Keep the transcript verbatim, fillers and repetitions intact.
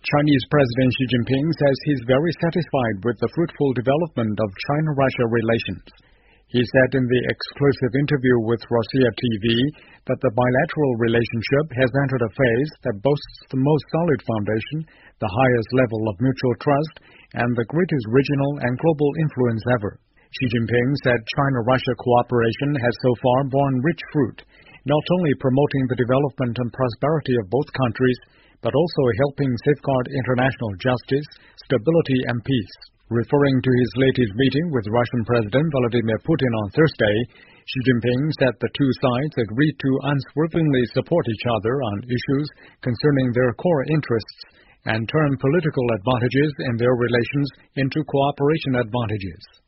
Chinese President Xi Jinping says he's very satisfied with the fruitful development of China-Russia relations. He said in the exclusive interview with Rossiya T V that the bilateral relationship has entered a phase that boasts the most solid foundation, the highest level of mutual trust, and the greatest regional and global influence ever. Xi Jinping said China-Russia cooperation has so far borne rich fruit, not only promoting the development and prosperity of both countries, but also helping safeguard international justice, stability and peace. Referring to his latest meeting with Russian President Vladimir Putin on Thursday, Xi Jinping said the two sides agreed to unswervingly support each other on issues concerning their core interests and turn political advantages in their relations into cooperation advantages.